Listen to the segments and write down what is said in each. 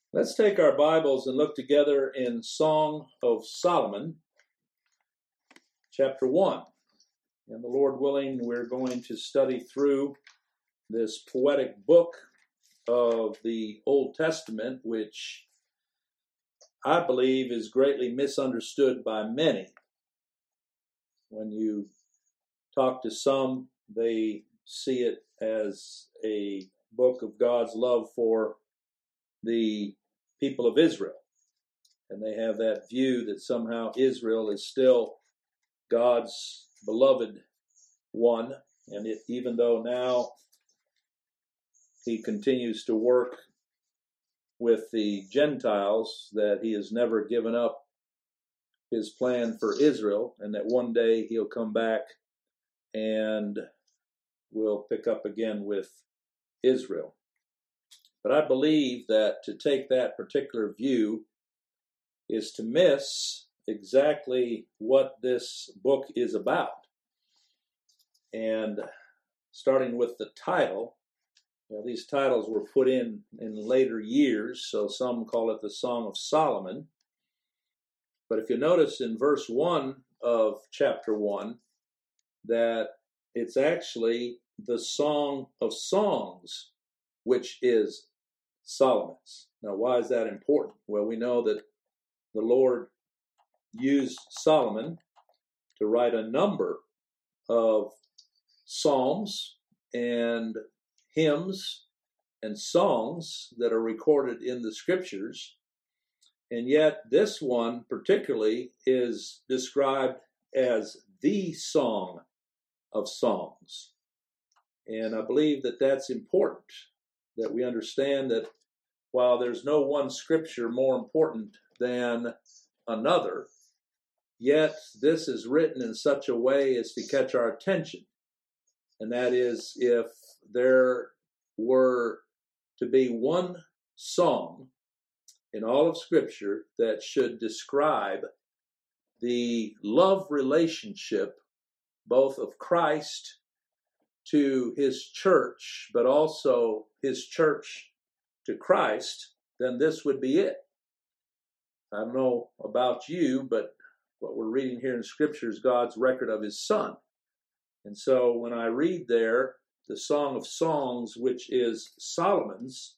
Let's take our Bibles and look together in Song of Solomon, chapter 1. And the Lord willing, we're going to study through this poetic book of the Old Testament, which I believe is greatly misunderstood by many. When you talk to some, they see it as a book of God's love for the people of Israel. And they have that view that somehow Israel is still God's beloved one. And even though now he continues to work with the Gentiles, that he has never given up his plan for Israel, and that one day he'll come back and will pick up again with Israel. But I believe that to take that particular view is to miss exactly what this book is about. And starting with the title, these titles were put in later years, so some call it the Song of Solomon. But if you notice in verse 1 of chapter 1, that it's actually the Song of Songs, which is Solomon's. Now, why is that important? Well, we know that the Lord used Solomon to write a number of psalms and hymns and songs that are recorded in the scriptures. And yet this one particularly is described as the Song of Songs. And I believe that that's important, that we understand that while there's no one scripture more important than another, yet this is written in such a way as to catch our attention. And that is, if there were to be one song in all of Scripture that should describe the love relationship both of Christ to his church, but also his church to Christ, then this would be it. I don't know about you, but what we're reading here in Scripture is God's record of his Son. And so when I read there the Song of Songs, which is Solomon's,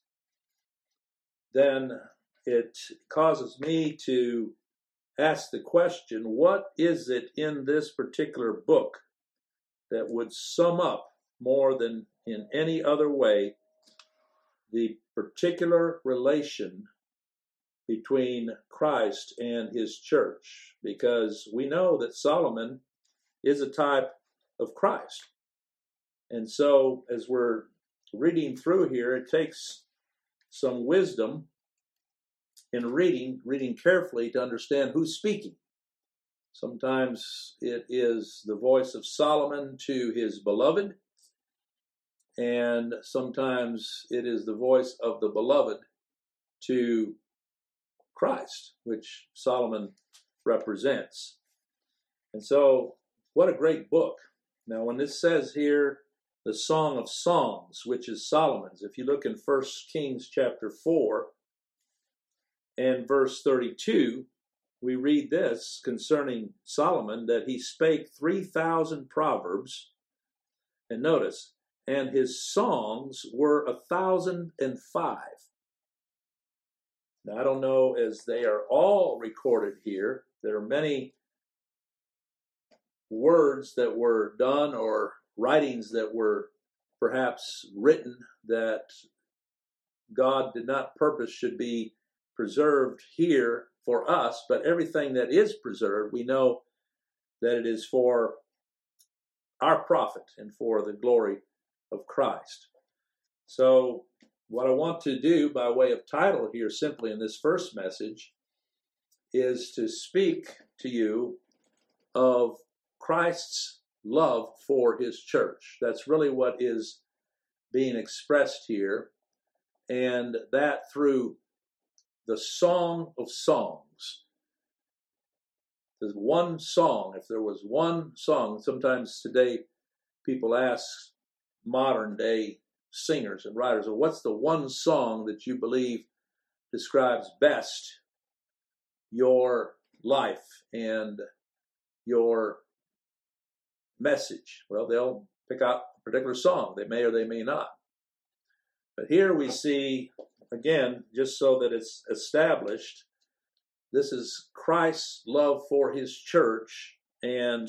then it causes me to ask the question, what is it in this particular book that would sum up more than in any other way the particular relation between Christ and his church? Because we know that Solomon is a type of Christ. And so as we're reading through here, it takes some wisdom in reading carefully to understand who's speaking. Sometimes it is the voice of Solomon to his beloved, and sometimes it is the voice of the beloved to Christ, which Solomon represents. And so, what a great book. Now, when this says here, the Song of Songs, which is Solomon's, if you look in 1 Kings chapter 4 and verse 32, we read this concerning Solomon, that he spake 3,000 proverbs, and notice, and his songs were 1,005. Now, I don't know, as they are all recorded here, there are many words that were done or writings that were perhaps written that God did not purpose should be preserved here for us, but everything that is preserved, we know that it is for our profit and for the glory of Christ. So what I want to do by way of title here simply in this first message is to speak to you of Christ's love for his church. That's really what is being expressed here, and that through the Song of Songs. There's one song. If there was one song, sometimes today people ask modern day singers and writers, well, what's the one song that you believe describes best your life and your message? Well, they'll pick out a particular song. They may or they may not. But here we see, again, just so that it's established, this is Christ's love for his church and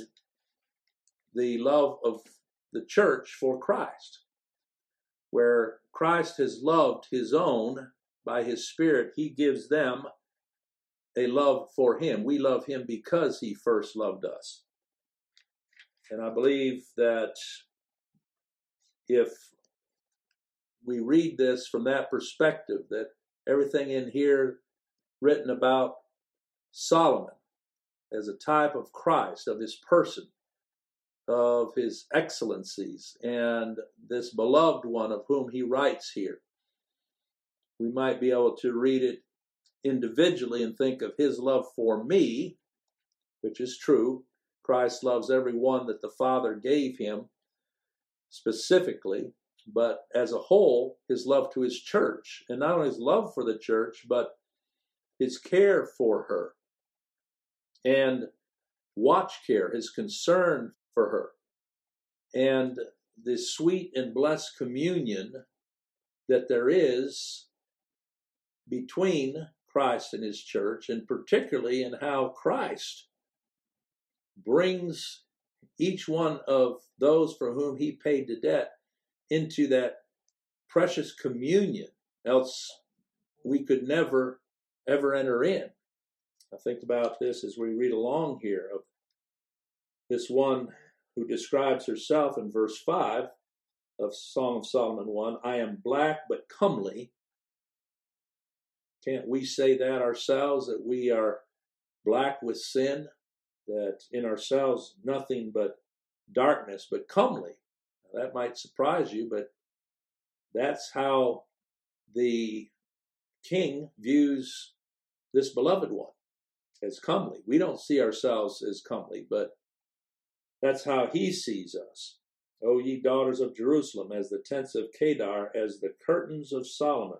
the love of the church for Christ. Where Christ has loved his own by his Spirit, he gives them a love for him. We love him because he first loved us. And I believe that if we read this from that perspective, that everything in here written about Solomon as a type of Christ, of his person, of his excellencies, and this beloved one of whom he writes here, we might be able to read it individually and think of his love for me, which is true. Christ loves every one that the Father gave him specifically, but as a whole, his love to his church, and not only his love for the church, but his care for her, and watch care, his concern for her, and the sweet and blessed communion that there is between Christ and his church, and particularly in how Christ brings each one of those for whom he paid the debt into that precious communion, else we could never, ever enter in. I think about this as we read along here of this one who describes herself in verse 5 of Song of Solomon 1, I am black but comely. Can't we say that ourselves, that we are black with sin, that in ourselves nothing but darkness, but comely? Now, that might surprise you, but that's how the king views this beloved one, as comely. We don't see ourselves as comely, but that's how he sees us. O ye daughters of Jerusalem, as the tents of Kedar, as the curtains of Solomon.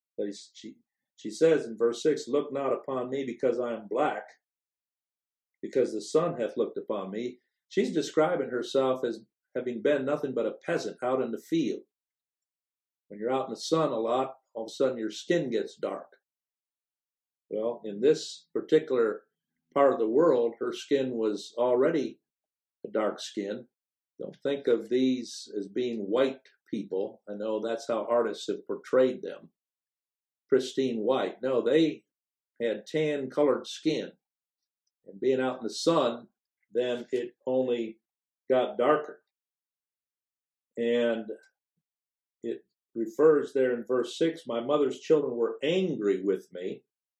She says in verse 6, look not upon me because I am black, because the sun hath looked upon me. She's describing herself as having been nothing but a peasant out in the field. When you're out in the sun a lot, all of a sudden your skin gets dark. Well, in this particular part of the world, her skin was already a dark skin. Don't think of these as being white people. I know that's how artists have portrayed them. Pristine white. No, they had tan colored skin. And being out in the sun, then it only got darker. And it refers there in verse 6, my mother's children were angry with me.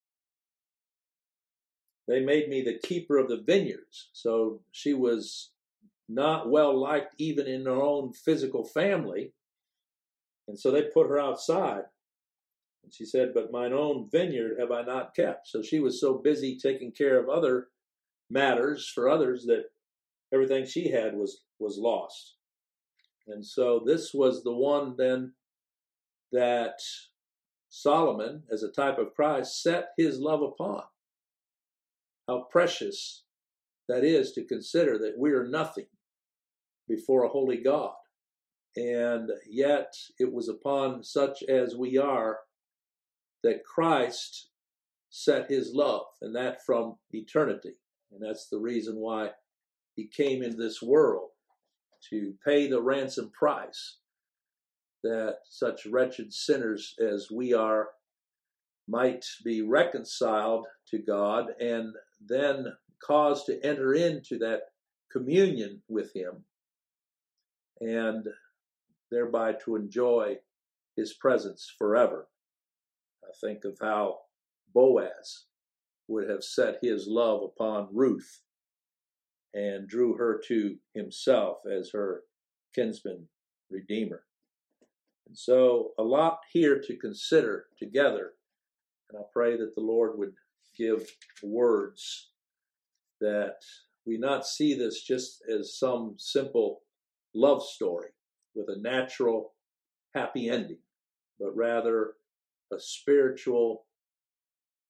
They made me the keeper of the vineyards. So she was not well liked even in her own physical family. And so they put her outside. And she said, but mine own vineyard have I not kept. So she was so busy taking care of other matters for others that everything she had was lost. And so this was the one then that Solomon, as a type of Christ, set his love upon. How precious that is to consider that we are nothing before a holy God. And yet it was upon such as we are that Christ set his love, and that from eternity. And that's the reason why he came into this world, to pay the ransom price, that such wretched sinners as we are might be reconciled to God and then caused to enter into that communion with him, and thereby to enjoy his presence forever. I think of how Boaz would have set his love upon Ruth and drew her to himself as her kinsman redeemer. And so a lot here to consider together, and I pray that the Lord would give words that we not see this just as some simple love story with a natural happy ending, but rather a spiritual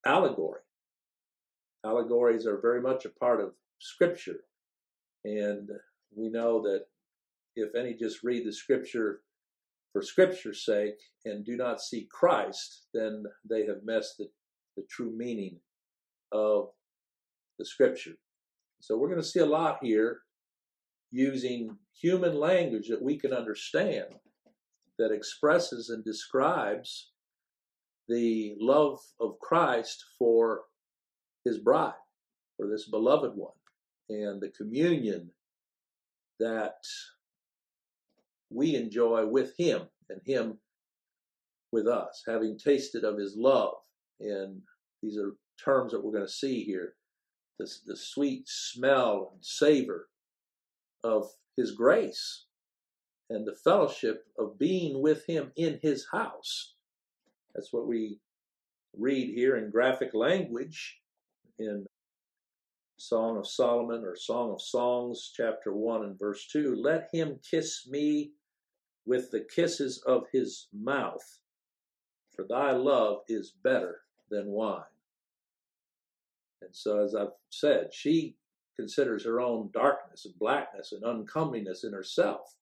allegory. Allegories are very much a part of Scripture. And we know that if any just read the Scripture for Scripture's sake and do not see Christ, then they have missed the true meaning of the Scripture. So we're going to see a lot here using human language that we can understand, that expresses and describes the love of Christ for his bride, for this beloved one, and the communion that we enjoy with him and him with us, having tasted of his love. And these are terms that we're going to see here. The sweet smell and savor of his grace and the fellowship of being with him in his house. That's what we read here in graphic language in Song of Solomon or Song of Songs, chapter 1 and verse 2. Let him kiss me with the kisses of his mouth, for thy love is better than wine. And so, as I've said, she considers her own darkness and blackness and uncomeliness in herself,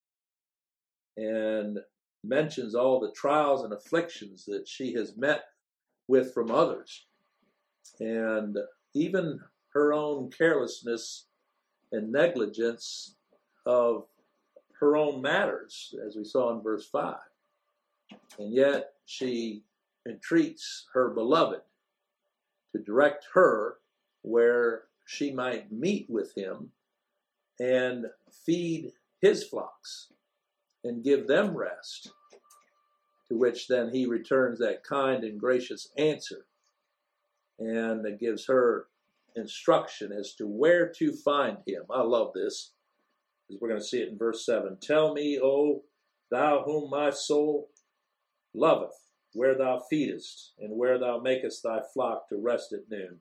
and mentions all the trials and afflictions that she has met with from others, and even her own carelessness and negligence of her own matters, as we saw in verse 5. And yet she entreats her beloved to direct her where she might meet with him and feed his flocks and give them rest, to which then he returns that kind and gracious answer, and that gives her instruction as to where to find him. I love this, because we're going to see it in verse 7. Tell me, O thou whom my soul loveth, where thou feedest, and where thou makest thy flock to rest at noon.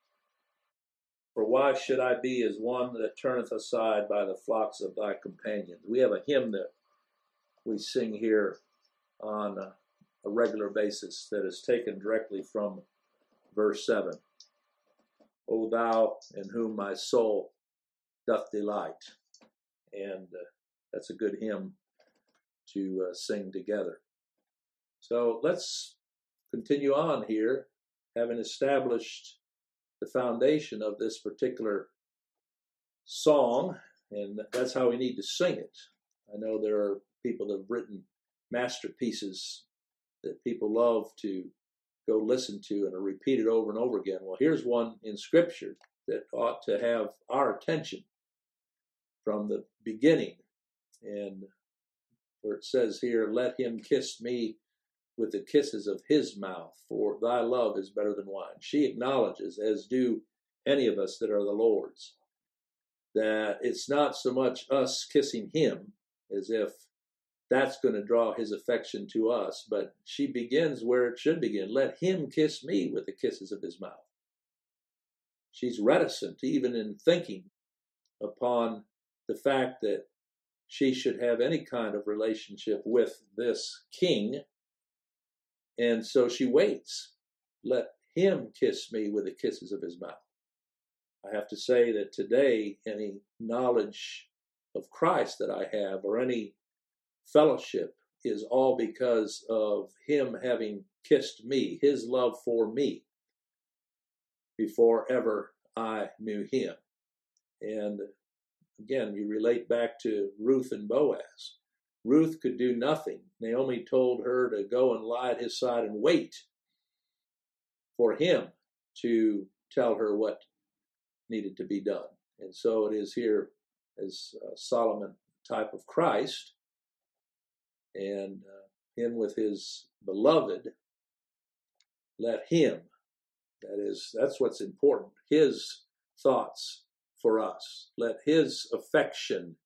For why should I be as one that turneth aside by the flocks of thy companions? We have a hymn that we sing here on a regular basis that is taken directly from verse 7. O thou in whom my soul doth delight. And that's a good hymn to sing together. So let's continue on here, having established the foundation of this particular song, and that's how we need to sing it. I know there are people that have written masterpieces that people love to go listen to and are repeated over and over again. Well, here's one in Scripture that ought to have our attention from the beginning, and where it says here, let him kiss me with the kisses of his mouth, for thy love is better than wine. She acknowledges, as do any of us that are the Lord's, that it's not so much us kissing him as if that's going to draw his affection to us, but she begins where it should begin. Let him kiss me with the kisses of his mouth. She's reticent even in thinking upon the fact that she should have any kind of relationship with this king. And so she waits. Let him kiss me with the kisses of his mouth. I have to say that today, any knowledge of Christ that I have, or any fellowship, is all because of him having kissed me, his love for me, before ever I knew him. And again, you relate back to Ruth and Boaz. Ruth could do nothing. Naomi told her to go and lie at his side and wait for him to tell her what needed to be done. And so it is here as Solomon, type of Christ, and him with his beloved. Let him, that's what's important, his thoughts for us. Let his affection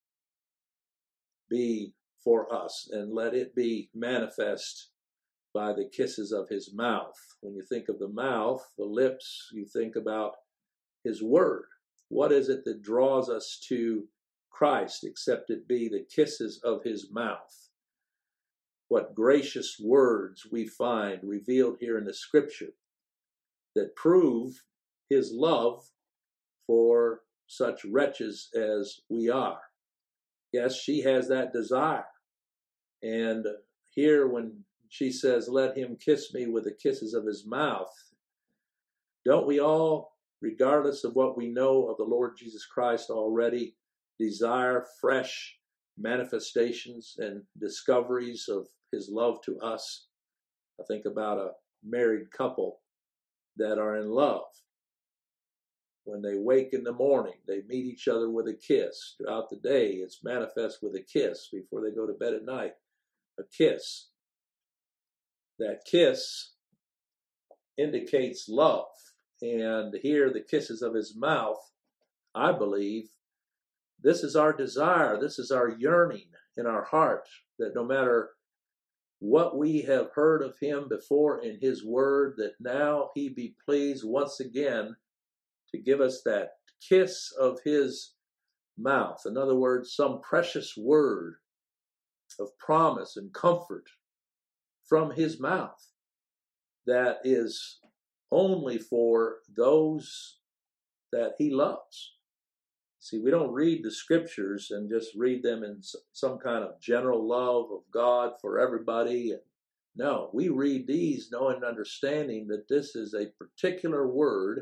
be for us, and let it be manifest by the kisses of his mouth. When you think of the mouth, the lips, you think about his word. What is it that draws us to Christ except it be the kisses of his mouth? What gracious words we find revealed here in the Scripture that prove his love for such wretches as we are. Yes, she has that desire. And here when she says, let him kiss me with the kisses of his mouth, don't we all, regardless of what we know of the Lord Jesus Christ already, desire fresh manifestations and discoveries of his love to us? I think about a married couple that are in love. When they wake in the morning, they meet each other with a kiss. Throughout the day, it's manifest with a kiss. Before they go to bed at night, a kiss. That kiss indicates love. And here, the kisses of his mouth, I believe, this is our desire. This is our yearning in our heart, that no matter what we have heard of him before in his word, that now he be pleased once again to give us that kiss of his mouth. In other words, some precious word of promise and comfort from his mouth that is only for those that he loves. See, we don't read the scriptures and just read them in some kind of general love of God for everybody. No, we read these knowing and understanding that this is a particular word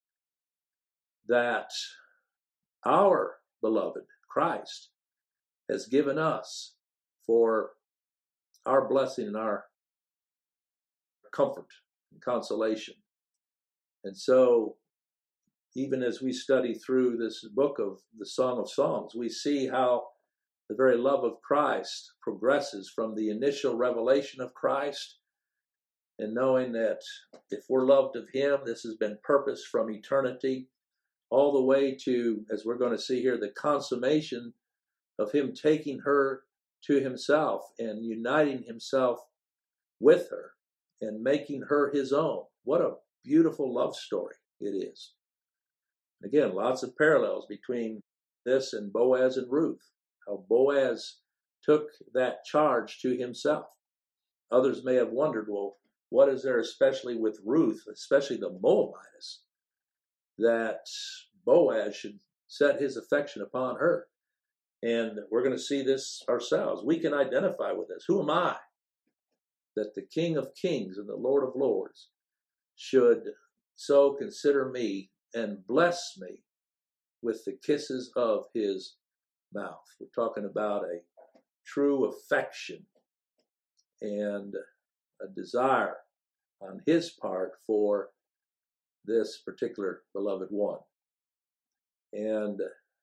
that our beloved Christ has given us for our blessing and our comfort and consolation. And so, even as we study through this book of the Song of Songs, we see how the very love of Christ progresses from the initial revelation of Christ, and knowing that if we're loved of him, this has been purposed from eternity, all the way to, as we're going to see here, the consummation of him taking her to himself and uniting himself with her and making her his own. What a beautiful love story it is. Again, lots of parallels between this and Boaz and Ruth. How Boaz took that charge to himself. Others may have wondered, well, what is there especially with Ruth, especially the Moabitess, that Boaz should set his affection upon her? And we're going to see this ourselves. We can identify with this. Who am I that the King of Kings and the Lord of Lords should so consider me and bless me with the kisses of his mouth? We're talking about a true affection and a desire on his part for this particular beloved one. And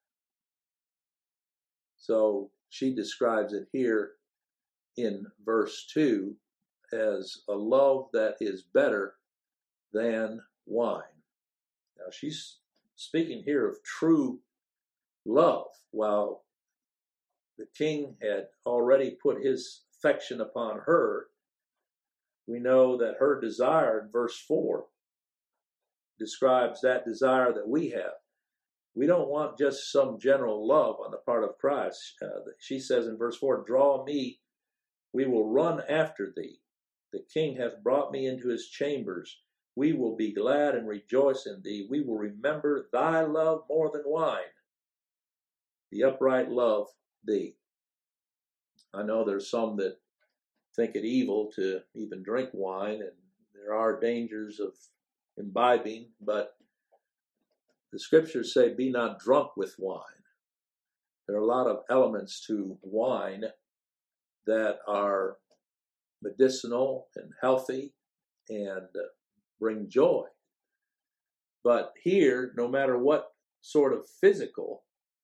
so she describes it here in verse 2 as a love that is better than wine. Now, she's speaking here of true love. While the king had already put his affection upon her, we know that her desire in verse 4 describes that desire that we have. We don't want just some general love on the part of Christ. She says in verse 4, draw me, we will run after thee. The king hath brought me into his chambers. We will be glad and rejoice in thee. We will remember thy love more than wine. The upright love thee. I know there's some that think it evil to even drink wine, and there are dangers of imbibing, but the scriptures say, be not drunk with wine. There are a lot of elements to wine that are medicinal and healthy and bring joy. But here, no matter what sort of physical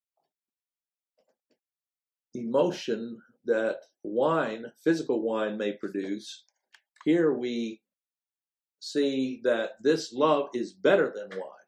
emotion that physical wine may produce, here we see that this love is better than wine.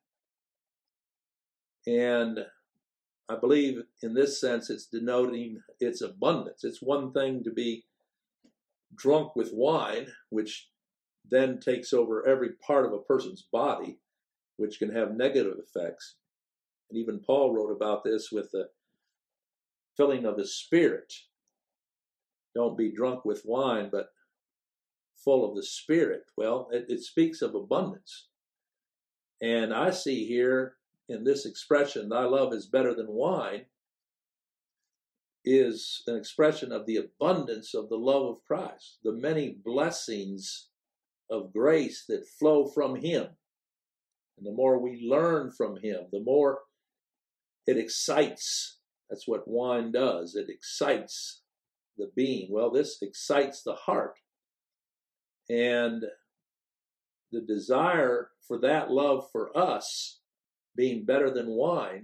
And I believe in this sense it's denoting its abundance. It's one thing to be drunk with wine, which then takes over every part of a person's body, which can have negative effects. And even Paul wrote about this with the filling of the Spirit. Don't be drunk with wine, but full of the Spirit. Well, it speaks of abundance. And I see here in this expression, thy love is better than wine, is an expression of the abundance of the love of Christ, the many blessings of grace that flow from him. And the more we learn from him, the more it excites. That's what wine does. It excites the being. Well, this excites the heart. And the desire for that love for us being better than wine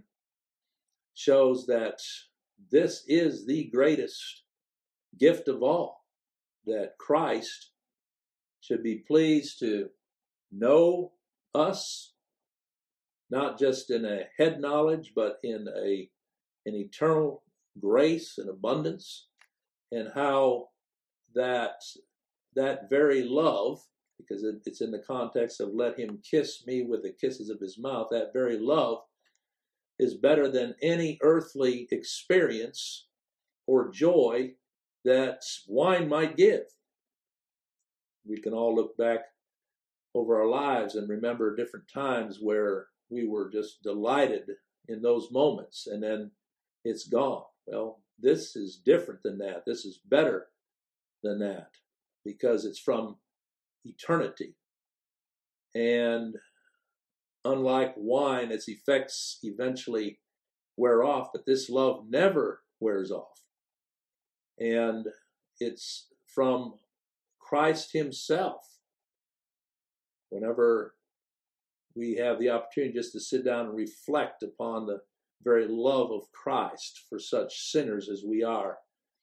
shows that this is the greatest gift of all, that Christ should be pleased to know us, not just in a head knowledge, but in an eternal grace and abundance, and how that very love, because it's in the context of let him kiss me with the kisses of his mouth, that very love is better than any earthly experience or joy that wine might give. We can all look back over our lives and remember different times where we were just delighted in those moments, and then it's gone. Well, this is different than that. This is better than that because it's from eternity. And unlike wine, its effects eventually wear off, but this love never wears off. And it's from Christ himself. Whenever we have the opportunity just to sit down and reflect upon the very love of Christ for such sinners as we are,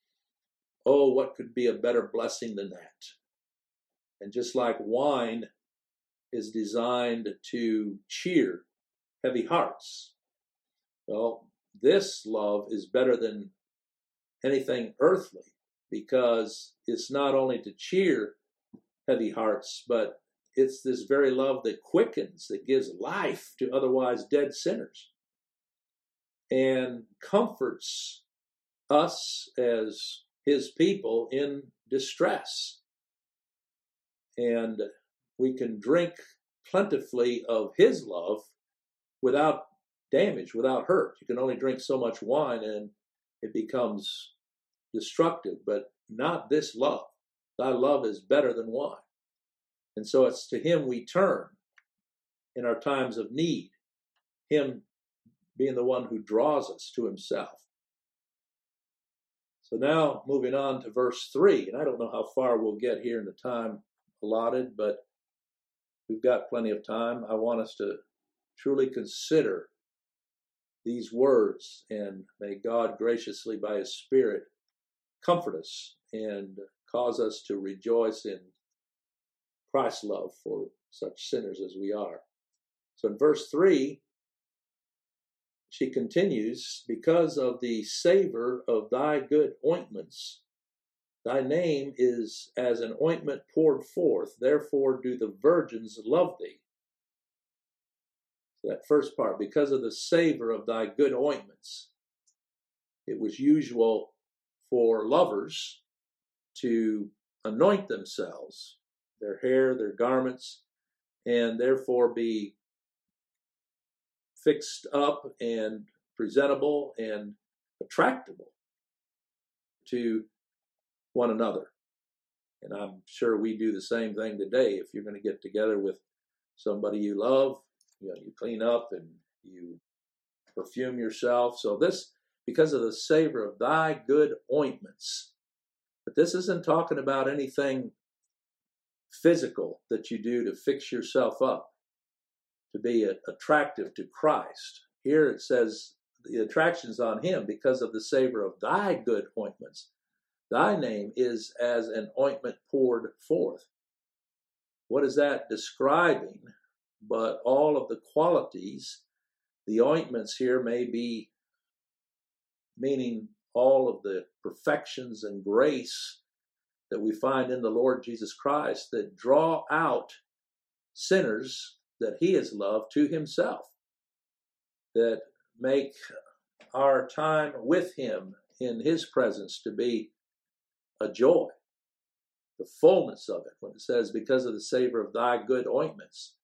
oh, what could be a better blessing than that? And just like wine is designed to cheer heavy hearts, well, this love is better than anything earthly, because it's not only to cheer heavy hearts, but it's this very love that quickens, that gives life to otherwise dead sinners, and comforts us as his people in distress. And we can drink plentifully of his love without damage, without hurt. You can only drink so much wine and it becomes destructive, but not this love. Thy love is better than wine. And so it's to him we turn in our times of need, him being the one who draws us to himself. So now moving on to verse 3, and I don't know how far we'll get here in the time allotted, but we've got plenty of time. I want us to truly consider these words, and may God graciously by his Spirit comfort us and cause us to rejoice in Christ's love for such sinners as we are. So in verse 3, she continues, because of the savor of thy good ointments, thy name is as an ointment poured forth, therefore do the virgins love thee. So that first part, because of the savor of thy good ointments. It was usual for lovers to anoint themselves, their hair, their garments, and therefore be fixed up and presentable and attractable to one another. And I'm sure we do the same thing today. If you're going to get together with somebody you love, you clean up and you perfume yourself. So this, because of the savor of thy good ointments. But this isn't talking about anything physical that you do to fix yourself up, to be attractive to Christ. Here it says the attraction's on him because of the savor of thy good ointments. Thy name is as an ointment poured forth. What is that describing? But all of the qualities, the ointments here may be meaning all of the perfections and grace that we find in the Lord Jesus Christ that draw out sinners that he has loved to himself, that make our time with him in his presence to be a joy, the fullness of it. When it says, because of the savor of thy good ointments,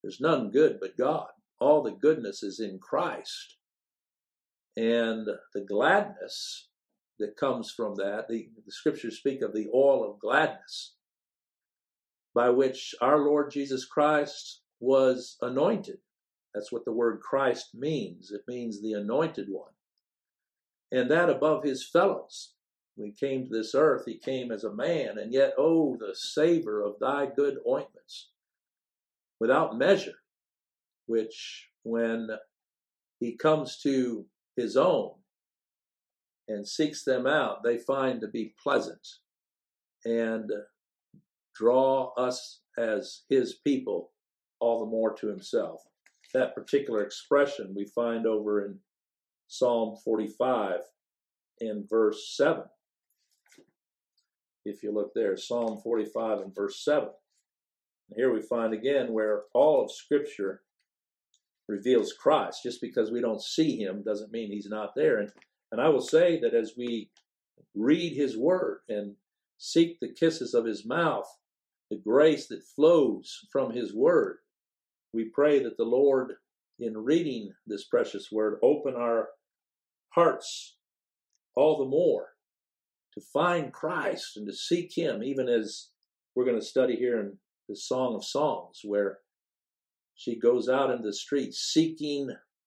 There's none good but God. All the goodness is in Christ. And the gladness that comes from that, the scriptures speak of the oil of gladness by which our Lord Jesus Christ was anointed. That's what the word Christ means. It means the anointed one. And that above his fellows. When he came to this earth, he came as a man, and yet, oh, the savor of thy good ointments, without measure, which when he comes to his own and seeks them out, they find to be pleasant and draw us as his people all the more to himself. That particular expression we find over in Psalm 45 in verse 7. If you look there, Psalm 45 and verse 7. And here we find again where all of Scripture reveals Christ. Just because we don't see him doesn't mean he's not there. And I will say that as we read his word and seek the kisses of his mouth, the grace that flows from his word, we pray that the Lord, in reading this precious word, open our hearts all the more to find Christ and to seek him, even as we're going to study here in the Song of Songs, where she goes out into the streets seeking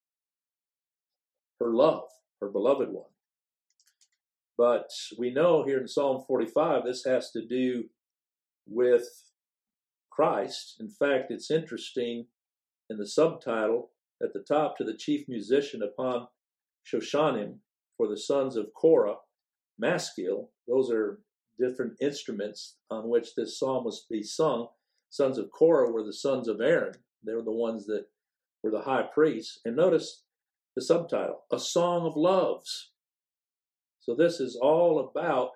her love, her beloved one. But we know here in Psalm 45, this has to do with Christ. In fact, it's interesting in the subtitle at the top, to the chief musician upon Shoshanim for the sons of Korah, Maskil. Those are different instruments on which this psalm was to be sung. Sons of Korah were the sons of Aaron. They were the ones that were the high priests. And notice the subtitle, A Song of Loves. So this is all about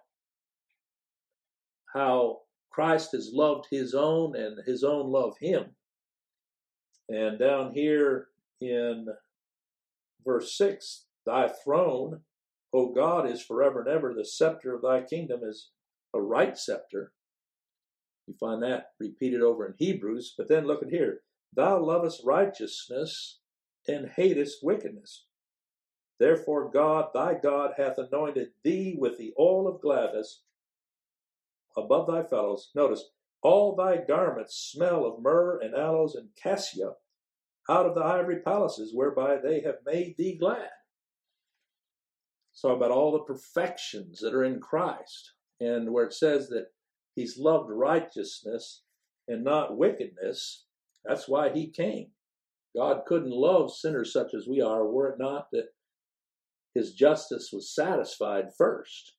how Christ has loved his own and his own love him. And down here in verse 6, thy throne, O God, is forever and ever. The scepter of thy kingdom is a right scepter. You find that repeated over in Hebrews. But then look at here. Thou lovest righteousness and hatest wickedness. Therefore God, thy God, hath anointed thee with the oil of gladness above thy fellows. Notice, all thy garments smell of myrrh and aloes and cassia out of the ivory palaces whereby they have made thee glad. So about all the perfections that are in Christ, and where it says that he's loved righteousness and not wickedness, that's why he came. God couldn't love sinners such as we are were it not that his justice was satisfied first.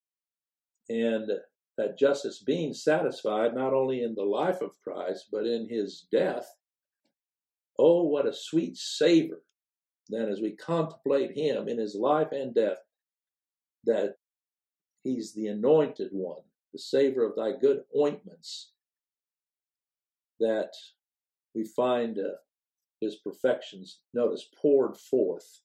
And that justice being satisfied not only in the life of Christ, but in his death, oh, what a sweet savor then as we contemplate him in his life and death, that he's the anointed one, the savor of thy good ointments, that we find his perfections, notice, poured forth.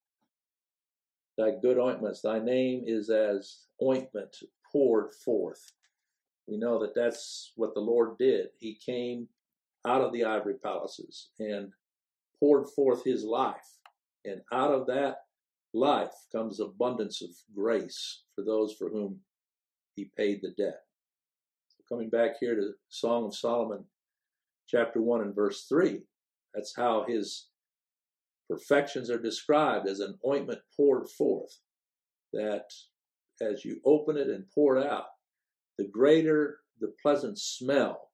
Thy good ointments, thy name is as ointment poured forth. We know that that's what the Lord did. He came out of the ivory palaces and poured forth his life. And out of that life comes abundance of grace for those for whom he paid the debt. So coming back here to Song of Solomon, chapter 1 and verse 3, that's how his perfections are described as an ointment poured forth, that as you open it and pour it out, the greater the pleasant smell.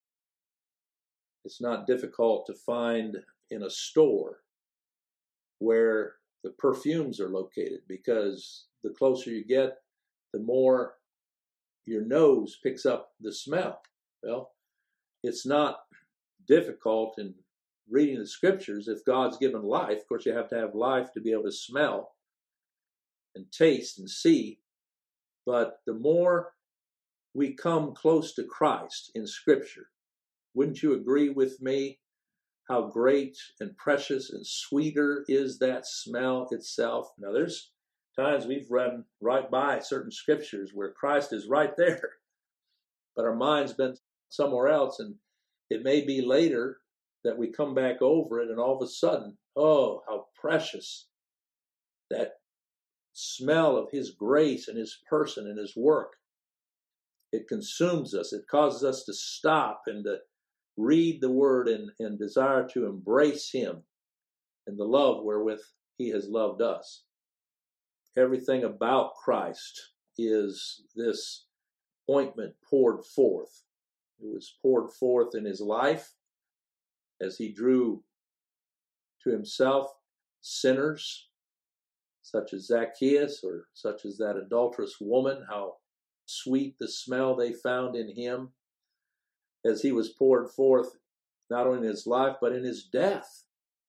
It's not difficult to find in a store where the perfumes are located, because the closer you get, the more your nose picks up the smell. Well, it's not difficult in reading the scriptures. If God's given life, of course you have to have life to be able to smell and taste and see. But the more we come close to Christ in scripture, wouldn't you agree with me how great and precious and sweeter is that smell itself? Now there's times we've run right by certain scriptures where Christ is right there, but our mind's been somewhere else, and it may be later that we come back over it, and all of a sudden, oh, how precious that smell of His grace and His person and His work. It consumes us. It causes us to stop and to read the Word and desire to embrace Him and the love wherewith He has loved us. Everything about Christ is this ointment poured forth. It was poured forth in His life as He drew to Himself sinners such as Zacchaeus or such as that adulterous woman, how sweet the smell they found in Him as He was poured forth not only in His life but in His death.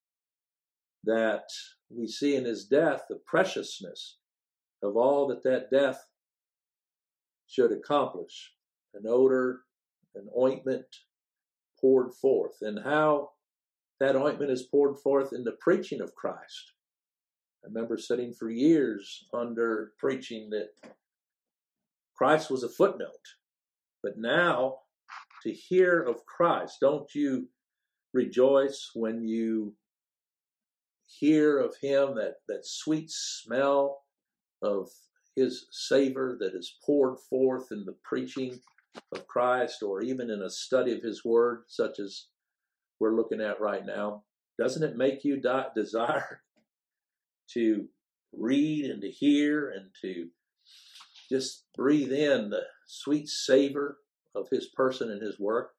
That we see in His death the preciousness of all that death should accomplish. An odor, an ointment poured forth, and how that ointment is poured forth in the preaching of Christ. I remember sitting for years under preaching that Christ was a footnote. But now, to hear of Christ, don't you rejoice when you hear of Him, that sweet smell of His savor that is poured forth in the preaching of Christ, or even in a study of His Word, such as we're looking at right now? Doesn't it make you desire to read and to hear and to just breathe in the sweet savor of His person and His work?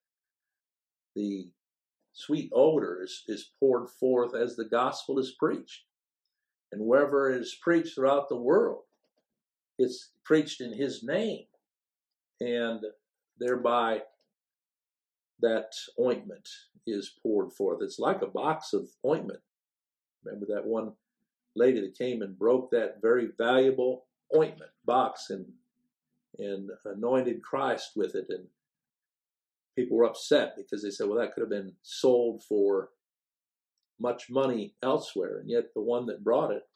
The sweet odor is poured forth as the gospel is preached. And wherever it is preached throughout the world, it's preached in His name. And thereby that ointment is poured forth. It's like a box of ointment. Remember that one lady that came and broke that very valuable ointment box and anointed Christ with it, and people were upset because they said, well, that could have been sold for much money elsewhere, and yet the one that brought it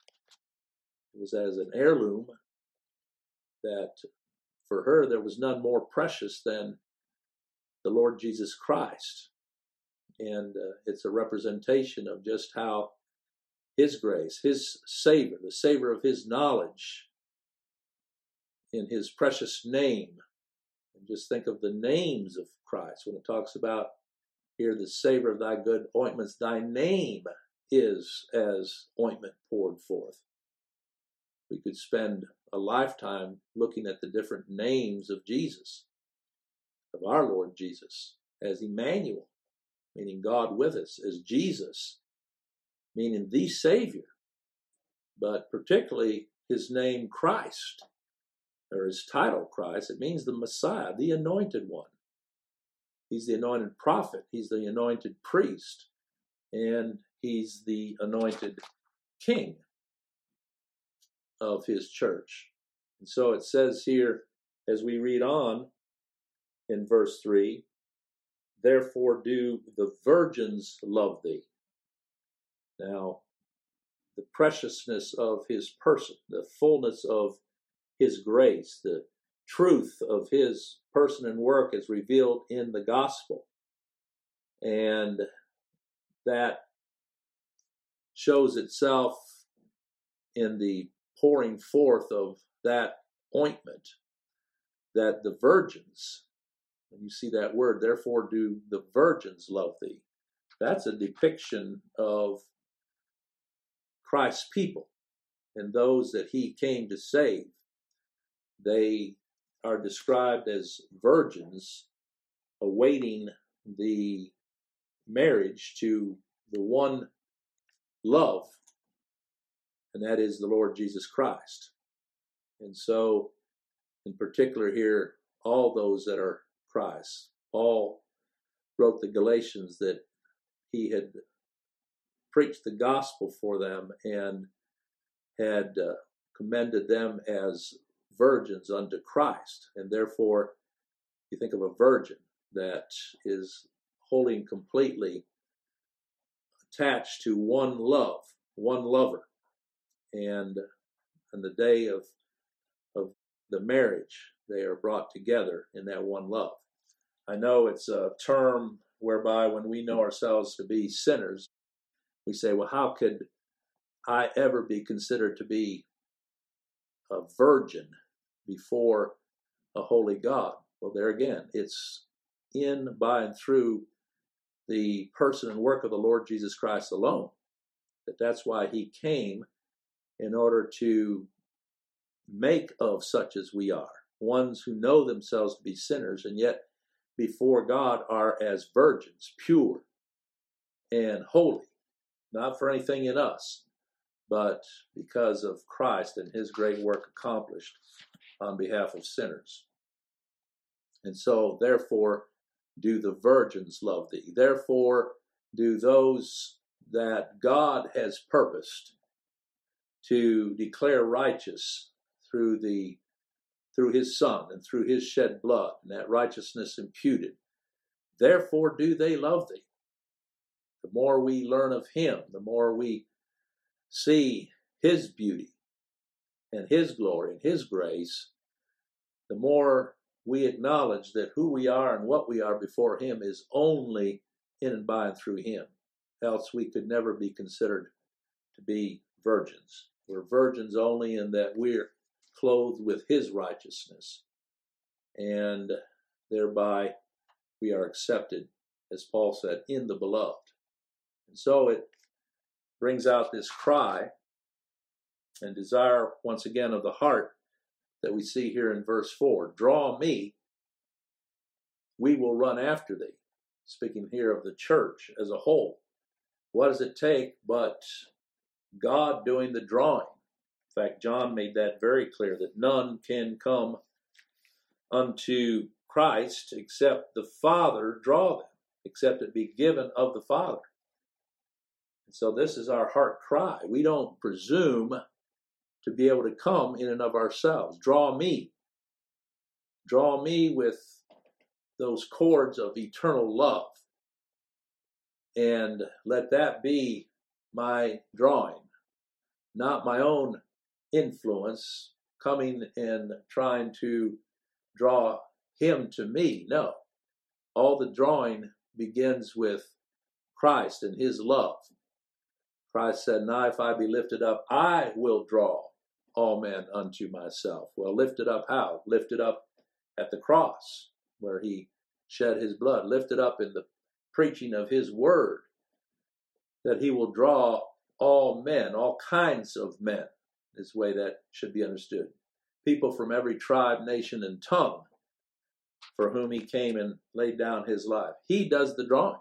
was as an heirloom, that for her there was none more precious than the Lord Jesus Christ. And it's a representation of just how His grace, His savor, the savor of His knowledge in His precious name. And just think of the names of Christ when it talks about here, the savor of thy good ointments, thy name is as ointment poured forth. We could spend a lifetime looking at the different names of Jesus, of our Lord Jesus, as Emmanuel, meaning God with us, as Jesus, meaning the Savior, but particularly His name Christ, or His title Christ. It means the Messiah, the anointed one. He's the anointed prophet, He's the anointed priest, and He's the anointed king of His church. And so it says here, as we read on in verse 3, therefore do the virgins love thee. Now, the preciousness of His person, the fullness of His grace, the truth of His person and work is revealed in the gospel. And that shows itself in the pouring forth of that ointment, that the virgins, when you see that word, therefore do the virgins love thee. That's a depiction of Christ's people and those that He came to save. They are described as virgins awaiting the marriage to the one love, and that is the Lord Jesus Christ. And so, in particular here, all those that are Christ, Paul wrote the Galatians that he had preached the gospel for them and had commended them as virgins unto Christ. And therefore, you think of a virgin that is wholly and completely attached to one love, one lover. And on the day of the marriage, they are brought together in that one love. I know it's a term whereby when we know ourselves to be sinners, we say, well, how could I ever be considered to be a virgin before a holy God? Well, there again, it's in, by, and through the person and work of the Lord Jesus Christ alone. That's why he came, in order to make of such as we are, ones who know themselves to be sinners and yet before God are as virgins, pure and holy, not for anything in us, but because of Christ and his great work accomplished on behalf of sinners. And so, therefore, do the virgins love thee. Therefore, do those that God has purposed to declare righteous through his Son and through his shed blood, and that righteousness imputed. Therefore do they love thee. The more we learn of him, the more we see his beauty and his glory and his grace, the more we acknowledge that who we are and what we are before him is only in and by and through him. Else we could never be considered to be virgins. We're virgins only in that we're clothed with his righteousness, and thereby we are accepted, as Paul said, in the beloved. And so it brings out this cry and desire, once again, of the heart that we see here in verse 4. Draw me, we will run after thee. Speaking here of the church as a whole. What does it take but God doing the drawing? In fact, John made that very clear, that none can come unto Christ except the Father draw them, except it be given of the Father. And so this is our heart cry. We don't presume to be able to come in and of ourselves. Draw me. Draw me with those cords of eternal love. And let that be my drawing, not my own influence coming and trying to draw him to me. No. All the drawing begins with Christ and his love. Christ said, now if I be lifted up, I will draw all men unto myself. Well, lifted up how? Lifted up at the cross, where he shed his blood. Lifted up in the preaching of his word, that he will draw all men, all kinds of men, is the way that should be understood. People from every tribe, nation, and tongue, for whom he came and laid down his life. He does the drawing.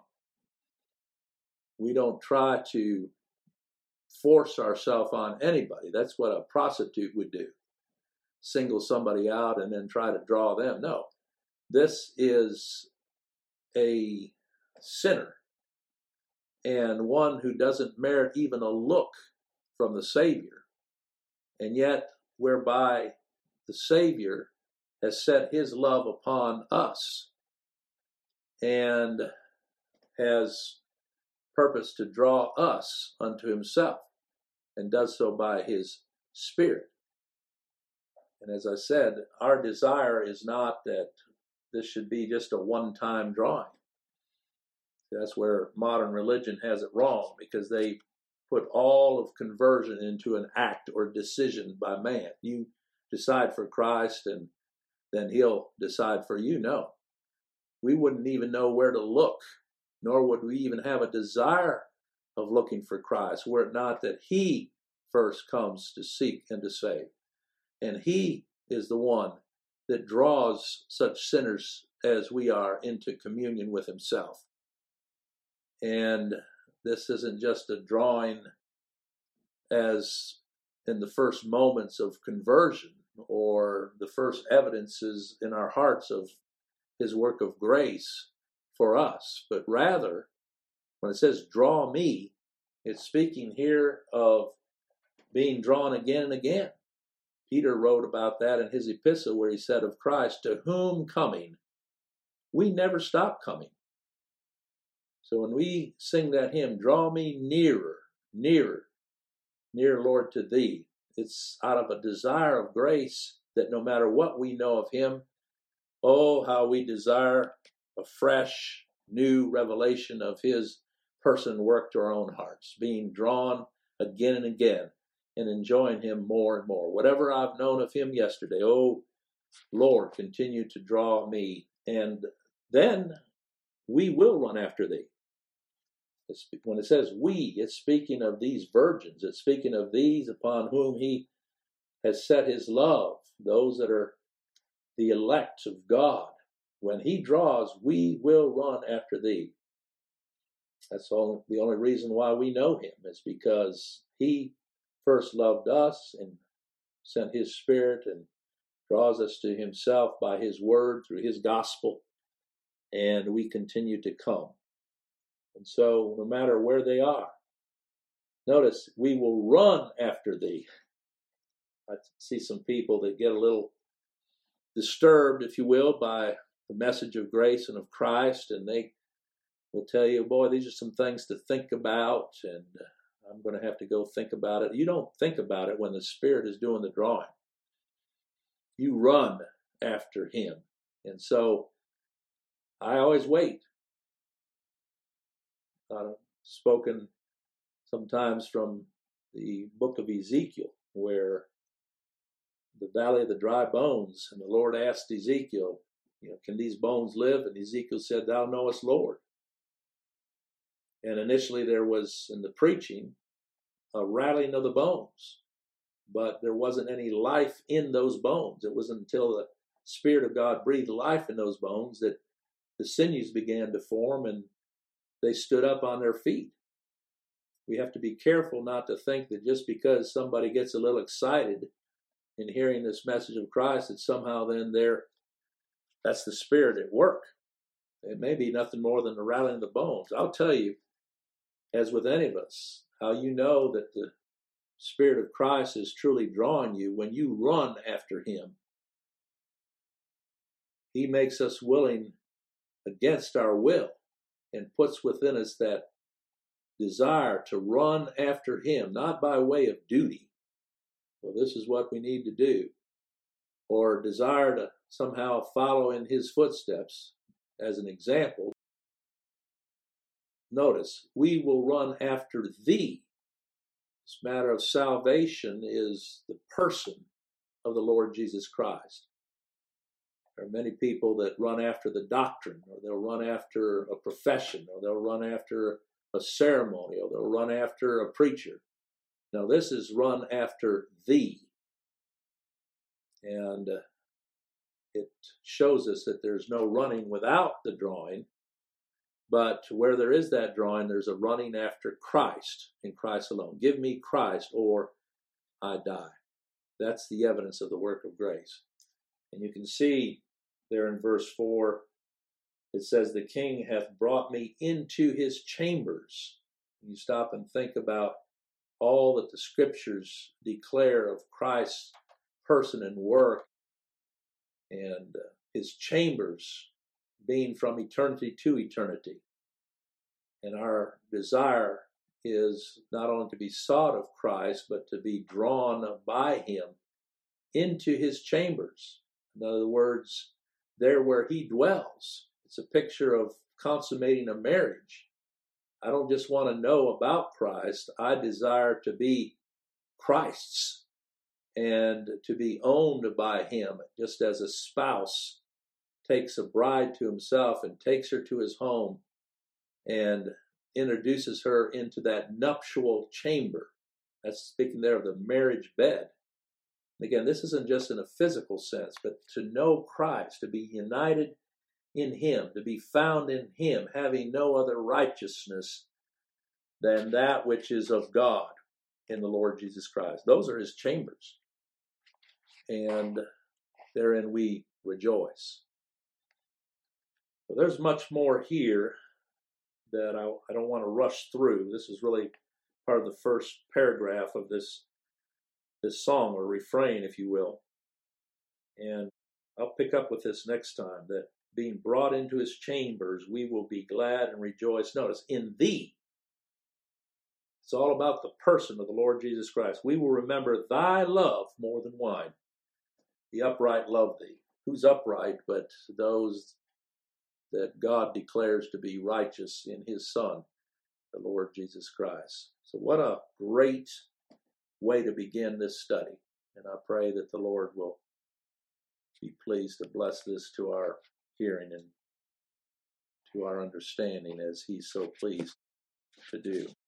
We don't try to force ourselves on anybody. That's what a prostitute would do. Single somebody out and then try to draw them. No. This is a sinner, and one who doesn't merit even a look from the Savior, and yet whereby the Savior has set his love upon us and has purposed to draw us unto himself, and does so by his Spirit. And as I said, our desire is not that this should be just a one-time drawing. That's where modern religion has it wrong, because they put all of conversion into an act or decision by man. You decide for Christ and then he'll decide for you. No. We wouldn't even know where to look, nor would we even have a desire of looking for Christ, were it not that he first comes to seek and to save. And he is the one that draws such sinners as we are into communion with himself. And this isn't just a drawing as in the first moments of conversion or the first evidences in our hearts of his work of grace for us, but rather, when it says draw me, it's speaking here of being drawn again and again. Peter wrote about that in his epistle, where he said of Christ, to whom coming, we never stop coming. So when we sing that hymn, draw me nearer, nearer, near Lord to thee, it's out of a desire of grace that no matter what we know of him, oh, how we desire afresh new revelation of His person and work to our own hearts, being drawn again and again and enjoying Him more and more. Whatever I've known of Him yesterday, oh Lord, continue to draw me, and then we will run after Thee. When it says we, it's speaking of these virgins. It's speaking of these upon whom He has set His love, those that are the elect of God. When He draws, we will run after Thee. That's the only reason why we know Him, is because He first loved us and sent His Spirit and draws us to Himself by His Word through His gospel, and we continue to come. And so, no matter where they are, notice, we will run after Thee. I see some people that get a little disturbed, if you will, by the message of grace and of Christ, and they will tell you, boy, these are some things to think about, and I'm going to have to go think about it. You don't think about it when the Spirit is doing the drawing. You run after Him. And so I always wait. I've spoken sometimes from the book of Ezekiel, where the valley of the dry bones, and the Lord asked Ezekiel, can these bones live? And Ezekiel said, Thou knowest, Lord. And initially there was, in the preaching, a rattling of the bones, but there wasn't any life in those bones. It wasn't until the Spirit of God breathed life in those bones that the sinews began to form and they stood up on their feet. We have to be careful not to think that just because somebody gets a little excited in hearing this message of Christ, that somehow then that's the Spirit at work. It may be nothing more than the rattling of the bones. I'll tell you, as with any of us, how you know that the Spirit of Christ is truly drawing you when you run after Him. He makes us willing against our will and puts within us that desire to run after Him, not by way of duty. Well, this is what we need to do, or desire to somehow follow in His footsteps. As an example, notice, we will run after Thee. This matter of salvation is the person of the Lord Jesus Christ. There are many people that run after the doctrine, or they'll run after a profession, or they'll run after a ceremony, or they'll run after a preacher. Now, this is run after Thee. And it shows us that there's no running without the drawing, but where there is that drawing, there's a running after Christ, and Christ alone. Give me Christ, or I die. That's the evidence of the work of grace. And you can see there in verse 4, it says, the King hath brought me into His chambers. And you stop and think about all that the Scriptures declare of Christ's person and work, and His chambers being from eternity to eternity. And our desire is not only to be sought of Christ, but to be drawn by Him into His chambers. In other words, there where He dwells. It's a picture of consummating a marriage. I don't just want to know about Christ. I desire to be Christ's and to be owned by Him, just as a spouse takes a bride to himself and takes her to his home and introduces her into that nuptial chamber. That's speaking there of the marriage bed. Again, this isn't just in a physical sense, but to know Christ, to be united in Him, to be found in Him, having no other righteousness than that which is of God in the Lord Jesus Christ. Those are His chambers. And therein we rejoice. Well, there's much more here that I don't want to rush through. This is really part of the first paragraph of this song, or refrain, if you will. And I'll pick up with this next time, that being brought into His chambers, we will be glad and rejoice. Notice, in Thee. It's all about the person of the Lord Jesus Christ. We will remember Thy love more than wine. The upright love Thee. Who's upright but those that God declares to be righteous in his Son, the Lord Jesus Christ. So what a great way to begin this study. And I pray that the Lord will be pleased to bless this to our hearing and to our understanding as he's so pleased to do.